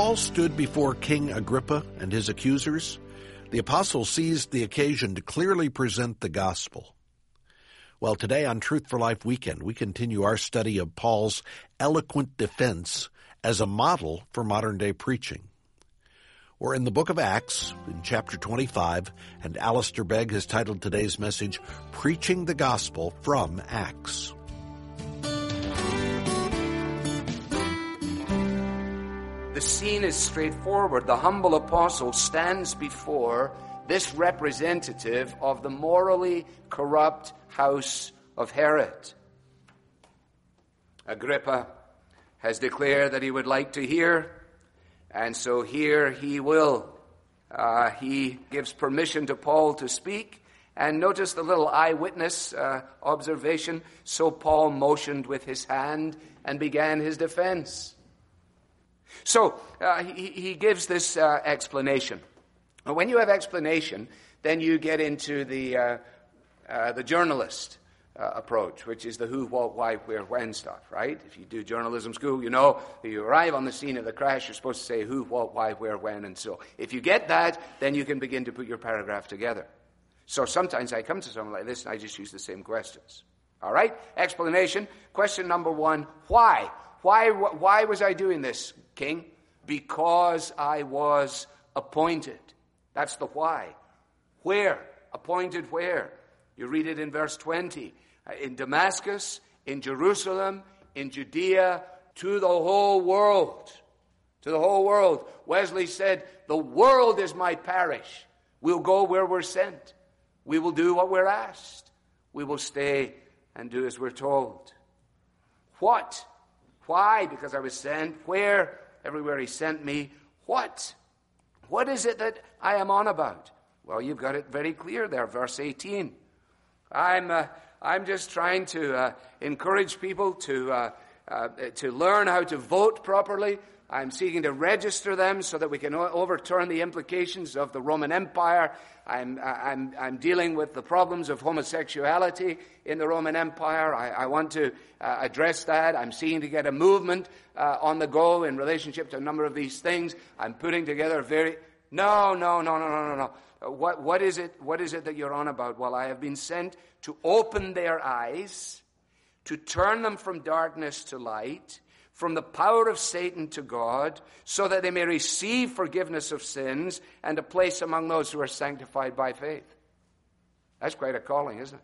Paul stood before King Agrippa and his accusers, the apostle seized the occasion to clearly present the gospel. Well, today on Truth for Life Weekend, we continue our study of Paul's eloquent defense as a model for modern-day preaching. We're in the book of Acts, in chapter 25, and Alistair Begg has titled today's message, Preaching the Gospel from Acts. The scene is straightforward. The humble apostle stands before this representative of the morally corrupt house of Herod. Agrippa has declared that he would like to hear, and so here he will. He gives permission to Paul to speak, and notice the little eyewitness observation. So Paul motioned with his hand and began his defense. So he gives this explanation. When you have explanation, then you get into the journalist approach, which is the who, what, why, where, when stuff, right? If you do journalism school, you know, you arrive on the scene of the crash, you're supposed to say who, what, why, where, when, and so. If you get that, then you can begin to put your paragraph together. So sometimes I come to someone like this and I just use the same questions. All right? Explanation. Question number one, why? Why was I doing this, King? Because I was appointed. That's the why. Where? Appointed where? You read it in verse 20. In Damascus, in Jerusalem, in Judea, to the whole world. To the whole world. Wesley said, the world is my parish. We'll go where we're sent. We will do what we're asked. We will stay and do as we're told. What? Why? Because I was sent. Where? Everywhere he sent me. What? What is it that I am on about? Well, you've got it very clear there, verse 18. I'm just trying to encourage people to learn how to vote properly. I'm seeking to register them so that we can overturn the implications of the Roman Empire. I'm dealing with the problems of homosexuality in the Roman Empire. I want to address that. I'm seeking to get a movement on the go in relationship to a number of these things. I'm putting together No. What is it that you're on about? Well, I have been sent to open their eyes, to turn them from darkness to light, from the power of Satan to God, so that they may receive forgiveness of sins and a place among those who are sanctified by faith. That's quite a calling, isn't it?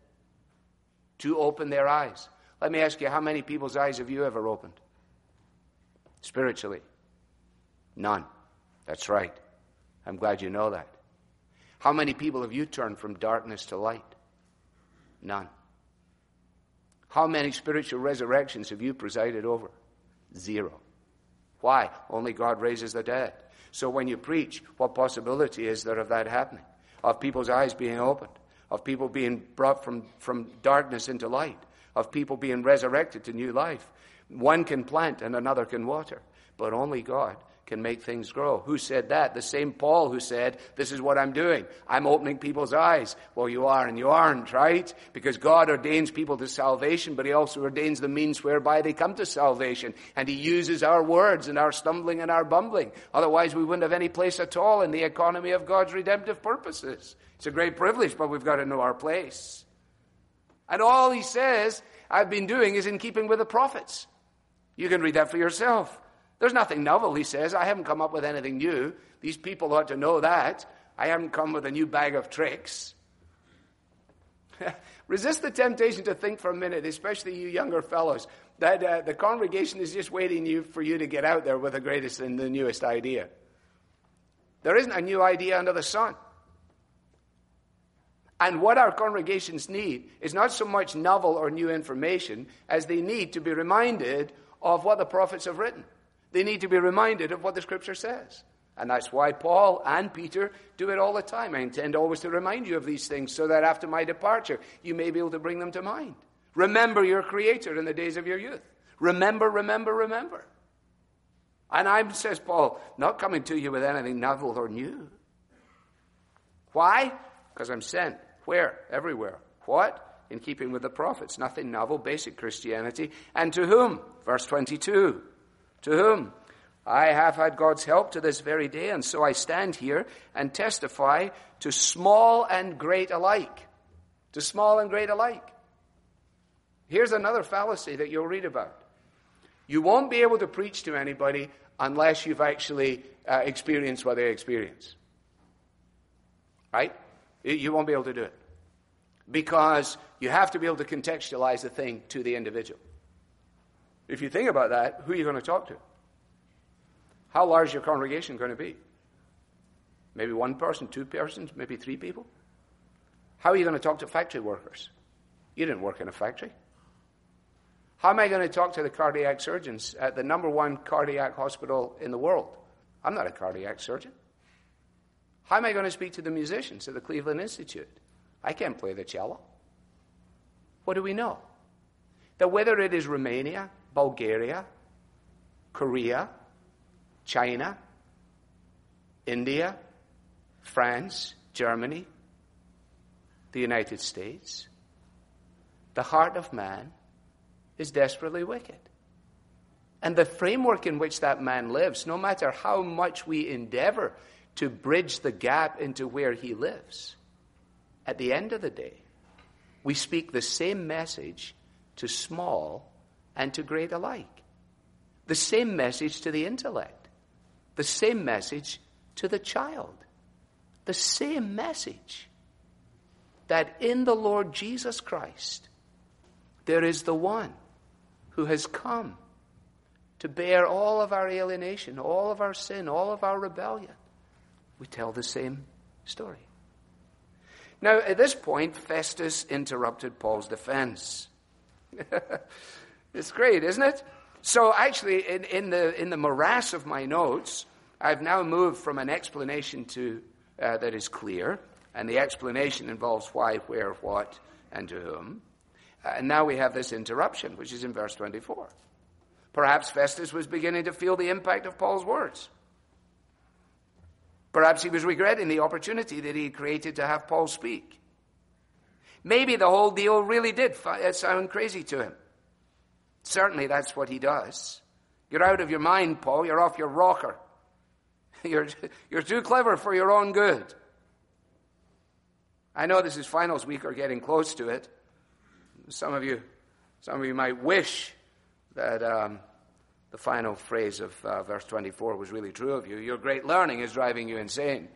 To open their eyes. Let me ask you, how many people's eyes have you ever opened? Spiritually? None. That's right. I'm glad you know that. How many people have you turned from darkness to light? None. How many spiritual resurrections have you presided over? 0. Why? Only God raises the dead. So when you preach, what possibility is there of that happening? Of people's eyes being opened? Of people being brought from darkness into light? Of people being resurrected to new life? One can plant and another can water, but only God can make things grow. Who said that? The same Paul who said, this is what I'm doing. I'm opening people's eyes. Well, you are and you aren't, right? Because God ordains people to salvation, but he also ordains the means whereby they come to salvation. And he uses our words and our stumbling and our bumbling. Otherwise, we wouldn't have any place at all in the economy of God's redemptive purposes. It's a great privilege, but we've got to know our place. And all he says I've been doing is in keeping with the prophets. You can read that for yourself. There's nothing novel, he says. I haven't come up with anything new. These people ought to know that. I haven't come with a new bag of tricks. Resist the temptation to think for a minute, especially you younger fellows, that the congregation is just waiting for you to get out there with the greatest and the newest idea. There isn't a new idea under the sun. And what our congregations need is not so much novel or new information as they need to be reminded of what the prophets have written. They need to be reminded of what the Scripture says. And that's why Paul and Peter do it all the time. I intend always to remind you of these things so that after my departure, you may be able to bring them to mind. Remember your Creator in the days of your youth. Remember. And I'm, says Paul, not coming to you with anything novel or new. Why? Because I'm sent. Where? Everywhere. What? In keeping with the prophets. Nothing novel, basic Christianity. And to whom? Verse 22. To whom? I have had God's help to this very day, and so I stand here and testify to small and great alike. To small and great alike. Here's another fallacy that you'll read about. You won't be able to preach to anybody unless you've actually experienced what they experience. Right? You won't be able to do it. Because you have to be able to contextualize the thing to the individual. If you think about that, who are you going to talk to? How large is your congregation going to be? Maybe one person, two persons, maybe three people? How are you going to talk to factory workers? You didn't work in a factory. How am I going to talk to the cardiac surgeons at the number one cardiac hospital in the world? I'm not a cardiac surgeon. How am I going to speak to the musicians at the Cleveland Institute? I can't play the cello. What do we know? That whether it is Romania, Bulgaria, Korea, China, India, France, Germany, the United States, the heart of man is desperately wicked. And the framework in which that man lives, no matter how much we endeavor to bridge the gap into where he lives, at the end of the day, we speak the same message to small and to great alike. The same message to the intellect. The same message to the child. The same message that in the Lord Jesus Christ, there is the one who has come to bear all of our alienation, all of our sin, all of our rebellion. We tell the same story. Now, at this point, Festus interrupted Paul's defense. It's great, isn't it? So actually, in the morass of my notes, I've now moved from an explanation to that is clear, and the explanation involves why, where, what, and to whom. And now we have this interruption, which is in verse 24. Perhaps Festus was beginning to feel the impact of Paul's words. Perhaps he was regretting the opportunity that he created to have Paul speak. Maybe the whole deal really did sound crazy to him. Certainly that's what he does. You're out of your mind, Paul. You're off your rocker. You're too clever for your own good. I know this is finals week or getting close to it. Some of you might wish that the final phrase of verse 24 was really true of you. Your great learning is driving you insane.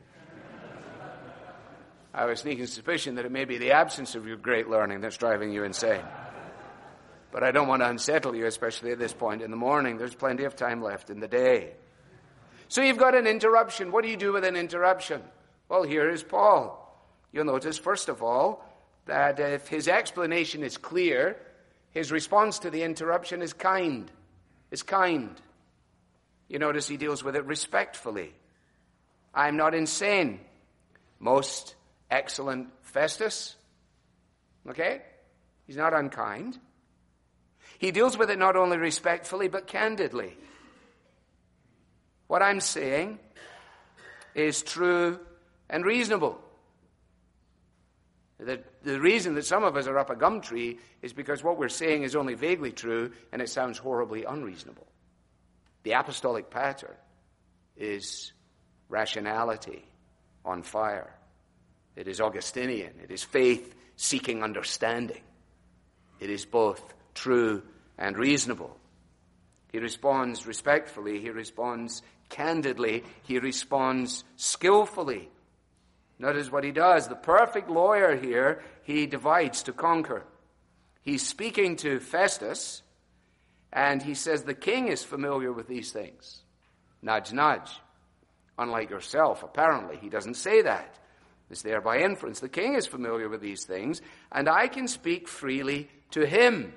I have a sneaking suspicion that it may be the absence of your great learning that's driving you insane. But I don't want to unsettle you, especially at this point in the morning. There's plenty of time left in the day. So you've got an interruption. What do you do with an interruption? Well, here is Paul. You'll notice, first of all, that if his explanation is clear, his response to the interruption is kind. Is kind. You notice he deals with it respectfully. I'm not insane. Most excellent Festus. Okay? He's not unkind. He deals with it not only respectfully, but candidly. What I'm saying is true and reasonable. The reason that some of us are up a gum tree is because what we're saying is only vaguely true and it sounds horribly unreasonable. The apostolic pattern is rationality on fire. It is Augustinian. It is faith seeking understanding. It is both true and reasonable. He responds respectfully. He responds candidly. He responds skillfully. Notice what he does. The perfect lawyer here, he divides to conquer. He's speaking to Festus, and he says the king is familiar with these things. Nudge, nudge. Unlike yourself, apparently. He doesn't say that. It's there by inference. The king is familiar with these things, and I can speak freely to him.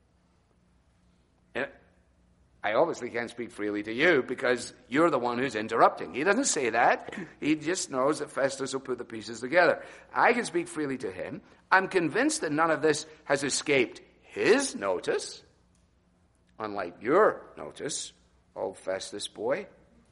I obviously can't speak freely to you because you're the one who's interrupting. He doesn't say that. He just knows that Festus will put the pieces together. I can speak freely to him. I'm convinced that none of this has escaped his notice, unlike your notice, old Festus boy,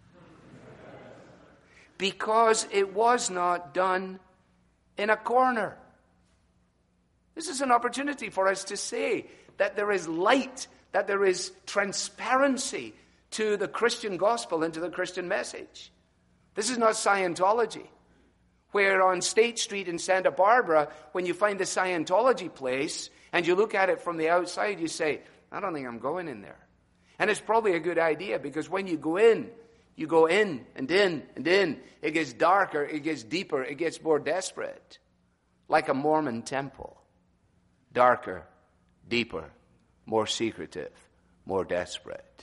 because it was not done in a corner. This is an opportunity for us to say that there is light, that there is transparency to the Christian gospel and to the Christian message. This is not Scientology, where on State Street in Santa Barbara, when you find the Scientology place and you look at it from the outside, you say, I don't think I'm going in there. And it's probably a good idea, because when you go in and in and in. It gets darker, it gets deeper, it gets more desperate. Like a Mormon temple. Darker, deeper, more secretive, more desperate.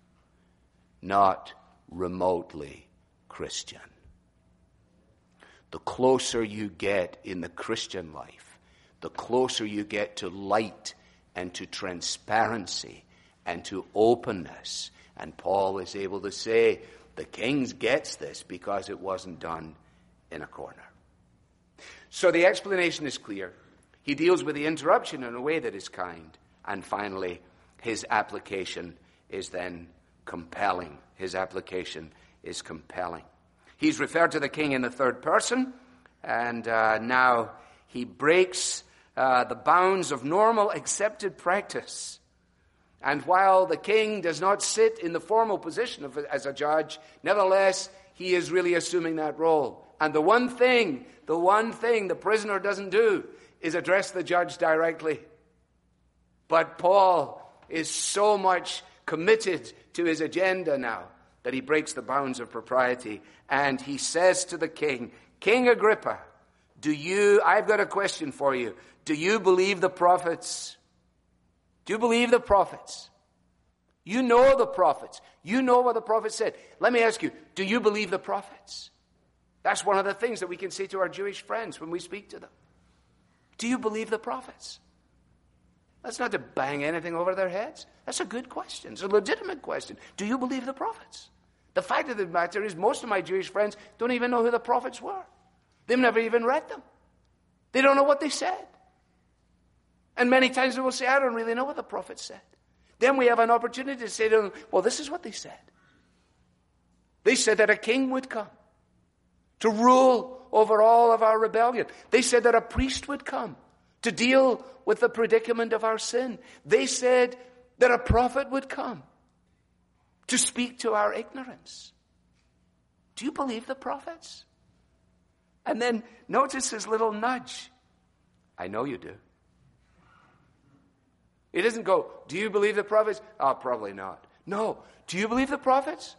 Not remotely Christian. The closer you get in the Christian life, the closer you get to light and to transparency and to openness. And Paul is able to say, the king gets this because it wasn't done in a corner. So the explanation is clear. He deals with the interruption in a way that is kind. And finally, his application is then compelling. His application is compelling. He's referred to the king in the third person, and now he breaks the bounds of normal accepted practice. And while the king does not sit in the formal position as a judge, nevertheless, he is really assuming that role. And the one thing the prisoner doesn't do is address the judge directly. But Paul is so much committed to his agenda now that he breaks the bounds of propriety. And he says to the king, King Agrippa, I've got a question for you. Do you believe the prophets? Do you believe the prophets? You know the prophets. You know what the prophets said. Let me ask you, do you believe the prophets? That's one of the things that we can say to our Jewish friends when we speak to them. Do you believe the prophets? That's not to bang anything over their heads. That's a good question. It's a legitimate question. Do you believe the prophets? The fact of the matter is, most of my Jewish friends don't even know who the prophets were. They've never even read them. They don't know what they said. And many times they will say, I don't really know what the prophets said. Then we have an opportunity to say to them, well, this is what they said. They said that a king would come to rule over all of our rebellion. They said that a priest would come to deal with the predicament of our sin. They said that a prophet would come to speak to our ignorance. Do you believe the prophets? And then notice his little nudge. I know you do. He doesn't go, do you believe the prophets? Oh, probably not. No. Do you believe the prophets?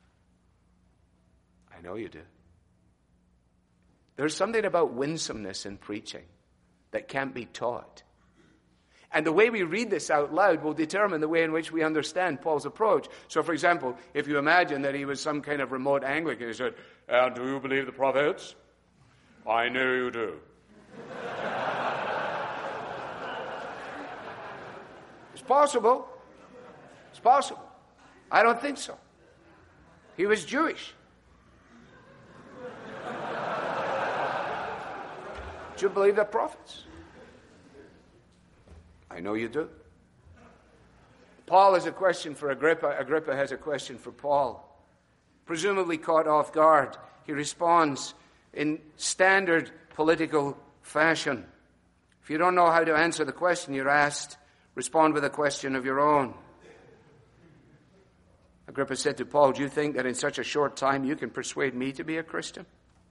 I know you do. There's something about winsomeness in preaching that can't be taught. And the way we read this out loud will determine the way in which we understand Paul's approach. So, for example, if you imagine that he was some kind of remote Anglican, he said, do you believe the prophets? I know you do. It's possible. It's possible. I don't think so. He was Jewish. Do you believe the prophets? I know you do. Paul has a question for Agrippa. Agrippa has a question for Paul. Presumably caught off guard, he responds in standard political fashion. If you don't know how to answer the question you're asked, respond with a question of your own. Agrippa said to Paul, do you think that in such a short time you can persuade me to be a Christian?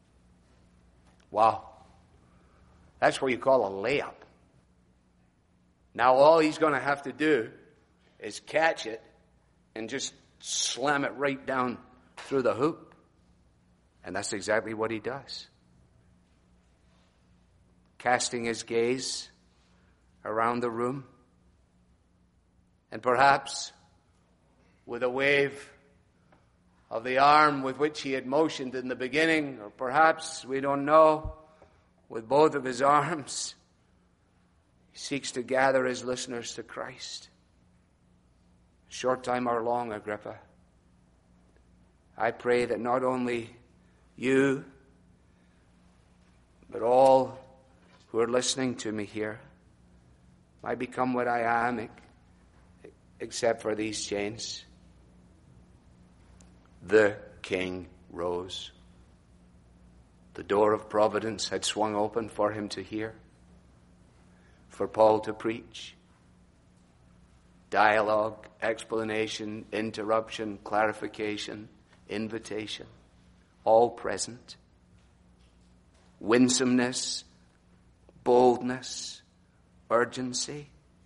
Wow. That's what you call a layup. Now all he's going to have to do is catch it and just slam it right down through the hoop. And that's exactly what he does. Casting his gaze around the room, and perhaps with a wave of the arm with which he had motioned in the beginning, or perhaps, we don't know, with both of his arms, he seeks to gather his listeners to Christ. Short time or long, Agrippa, I pray that not only you, but all who are listening to me here might become what I am, except for these chains. The king rose. The door of providence had swung open for him to hear, for Paul to preach. Dialogue, explanation, interruption, clarification, invitation, all present. Winsomeness, boldness, urgency.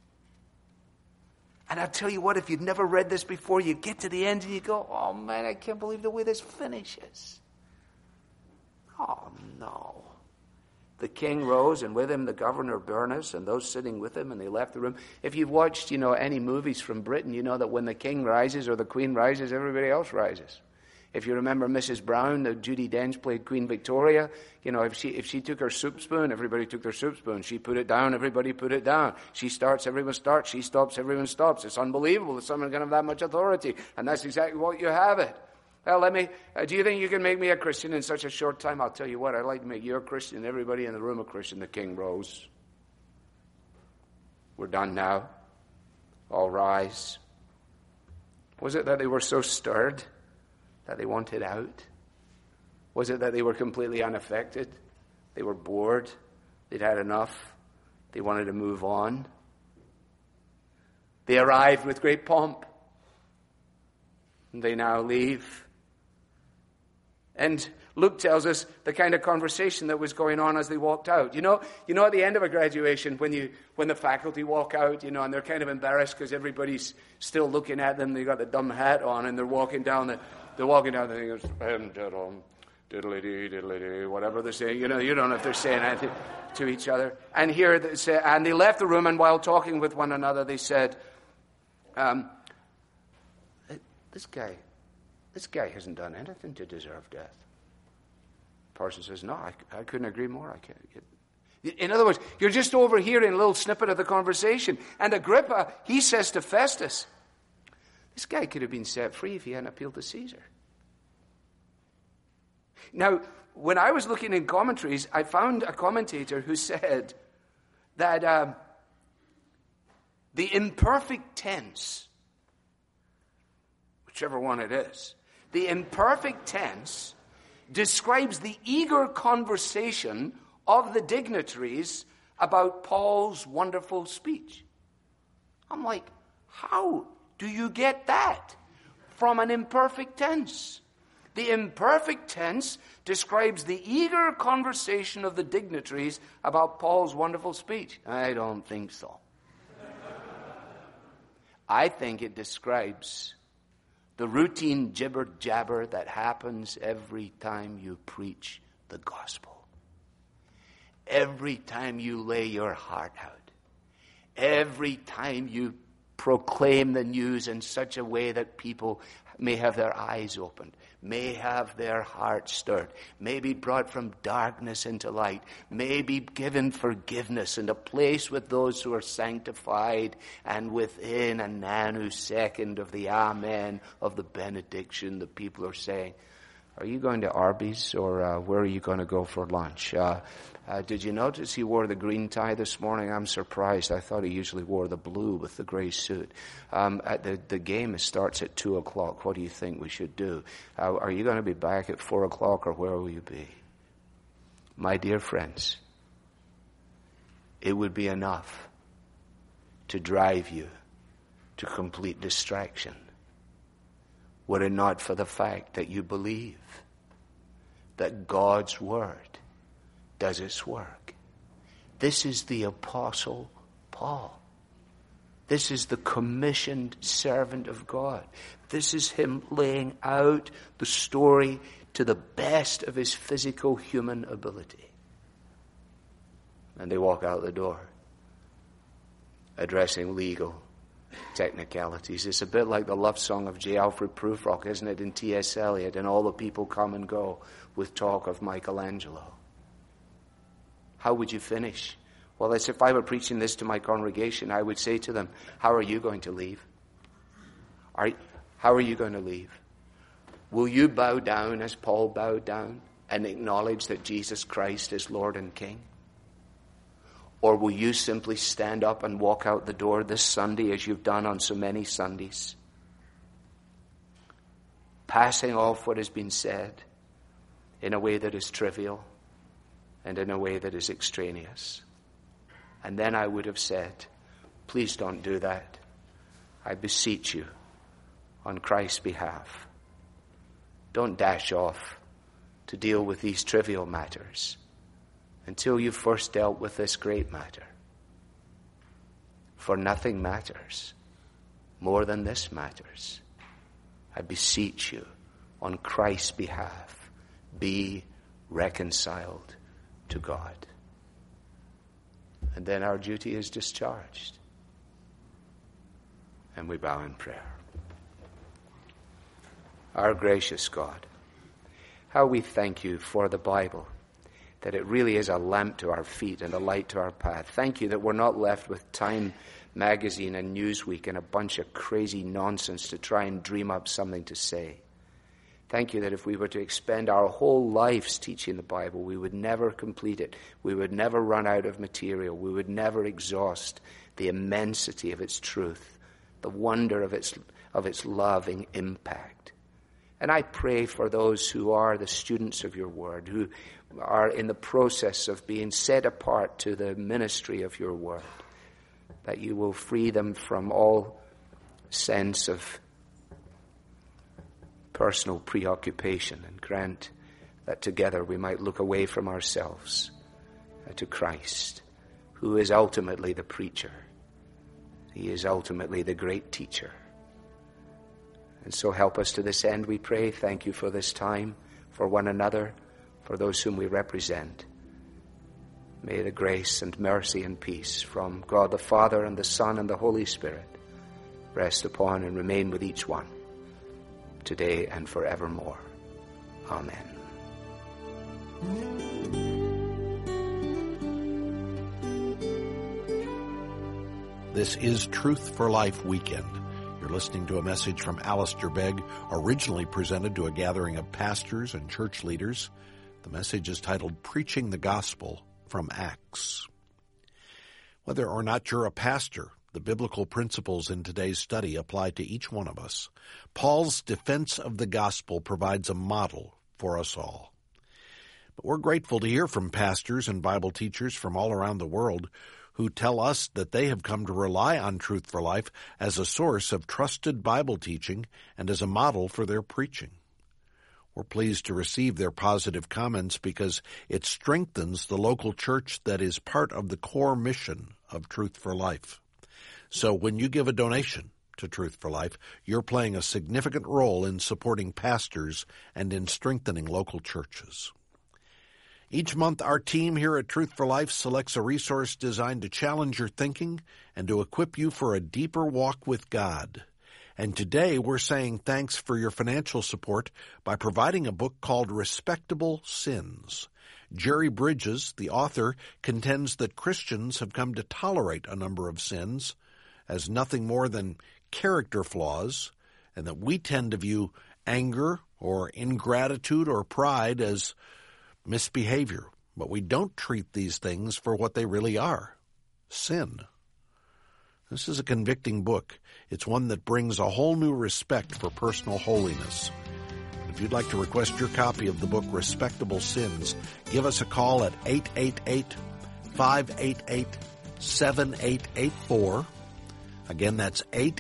And I'll tell you what, if you'd never read this before, you get to the end and you go, oh man, I can't believe the way this finishes. Oh no. The king rose, and with him the governor Bernice and those sitting with him, and they left the room. If you've watched, any movies from Britain, you know that when the king rises or the queen rises, everybody else rises. If you remember Mrs. Brown, that Judi Dench played Queen Victoria, if she took her soup spoon, everybody took their soup spoon. She put it down, everybody put it down. She starts, everyone starts. She stops, everyone stops. It's unbelievable that someone can have that much authority. And that's exactly what you have it. Well, do you think you can make me a Christian in such a short time? I'll tell you what, I'd like to make you a Christian and everybody in the room a Christian. The king rose. We're done now. All rise. Was it that they were so stirred that they wanted out? Was it that they were completely unaffected? They were bored. They'd had enough. They wanted to move on. They arrived with great pomp. And they now leave. And Luke tells us the kind of conversation that was going on as they walked out. You know at the end of a graduation, when the faculty walk out, and they're kind of embarrassed because everybody's still looking at them. They got the dumb hat on, and they're walking down the thing, diddly-dee, diddly-dee, whatever they're saying. You don't know if they're saying anything to each other. And here they say, and they left the room, and while talking with one another, they said, This guy hasn't done anything to deserve death. The person says, no, I couldn't agree more. I can't. In other words, you're just overhearing a little snippet of the conversation. And Agrippa, he says to Festus, this guy could have been set free if he hadn't appealed to Caesar. Now, when I was looking in commentaries, I found a commentator who said that the imperfect tense, whichever one it is, the imperfect tense describes the eager conversation of the dignitaries about Paul's wonderful speech. I'm like, how do you get that from an imperfect tense? The imperfect tense describes the eager conversation of the dignitaries about Paul's wonderful speech. I don't think so. I think it describes the routine jibber-jabber that happens every time you preach the gospel. Every time you lay your heart out. Every time you proclaim the news in such a way that people may have their eyes opened, may have their hearts stirred, may be brought from darkness into light, may be given forgiveness and a place with those who are sanctified, and within a nanosecond of the amen of the benediction, the people are saying, are you going to Arby's, or where are you going to go for lunch? Did you notice he wore the green tie this morning? I'm surprised. I thought he usually wore the blue with the gray suit. The game starts at 2 o'clock. What do you think we should do? Are you going to be back at 4 o'clock, or where will you be? My dear friends, it would be enough to drive you to complete distraction, were it not for the fact that you believe that God's word does its work. This is the Apostle Paul. This is the commissioned servant of God. This is him laying out the story to the best of his physical human ability. And they walk out the door, addressing legal technicalities. It's a bit like the love song of J. Alfred Prufrock, isn't it, in T.S. Eliot, and all the people come and go with talk of Michelangelo. How would you finish? Well, as if I were preaching this to my congregation, I would say to them, how are you going to leave? How are you going to leave? Will you bow down as Paul bowed down and acknowledge that Jesus Christ is Lord and King? Or will you simply stand up and walk out the door this Sunday as you've done on so many Sundays, passing off what has been said in a way that is trivial and in a way that is extraneous? And then I would have said, please don't do that. I beseech you, on Christ's behalf, don't dash off to deal with these trivial matters until you've first dealt with this great matter. For nothing matters more than this matters. I beseech you, on Christ's behalf, be reconciled to God. And then our duty is discharged. And we bow in prayer. Our gracious God, how we thank you for the Bible, that it really is a lamp to our feet and a light to our path. Thank you that we're not left with Time magazine and Newsweek and a bunch of crazy nonsense to try and dream up something to say. Thank you that if we were to expend our whole lives teaching the Bible, we would never complete it. We would never run out of material. We would never exhaust the immensity of its truth, the wonder of its loving impact. And I pray for those who are the students of your word, who are in the process of being set apart to the ministry of your word, that you will free them from all sense of personal preoccupation and grant that together we might look away from ourselves to Christ, who is ultimately the preacher. He is ultimately the great teacher. And so help us to this end, we pray. Thank you for this time, for one another, for those whom we represent. May the grace and mercy and peace from God the Father and the Son and the Holy Spirit rest upon and remain with each one, today and forevermore. Amen. This is Truth for Life Weekend. You're listening to a message from Alistair Begg, originally presented to a gathering of pastors and church leaders. The message is titled Preaching the Gospel from Acts. Whether or not you're a pastor, the biblical principles in today's study apply to each one of us. Paul's defense of the gospel provides a model for us all. But we're grateful to hear from pastors and Bible teachers from all around the world who tell us that they have come to rely on Truth for Life as a source of trusted Bible teaching and as a model for their preaching. We're pleased to receive their positive comments because it strengthens the local church that is part of the core mission of Truth for Life. So when you give a donation to Truth for Life, you're playing a significant role in supporting pastors and in strengthening local churches. Each month, our team here at Truth for Life selects a resource designed to challenge your thinking and to equip you for a deeper walk with God. And today, we're saying thanks for your financial support by providing a book called Respectable Sins. Jerry Bridges, the author, contends that Christians have come to tolerate a number of sins as nothing more than character flaws, and that we tend to view anger or ingratitude or pride as misbehavior, but we don't treat these things for what they really are, sin. This is a convicting book. It's one that brings a whole new respect for personal holiness. If you'd like to request your copy of the book Respectable Sins, give us a call at 888-588-7884. Again, that's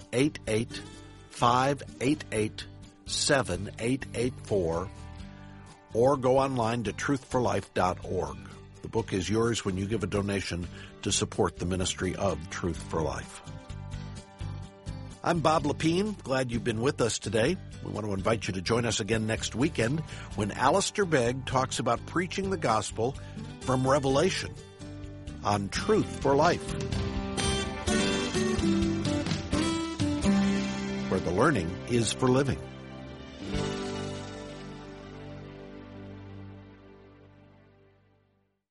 888-588-7884. Or go online to truthforlife.org. The book is yours when you give a donation to support the ministry of Truth for Life. I'm Bob Lepine. Glad you've been with us today. We want to invite you to join us again next weekend when Alistair Begg talks about preaching the gospel from Revelation on Truth for Life, where the learning is for living.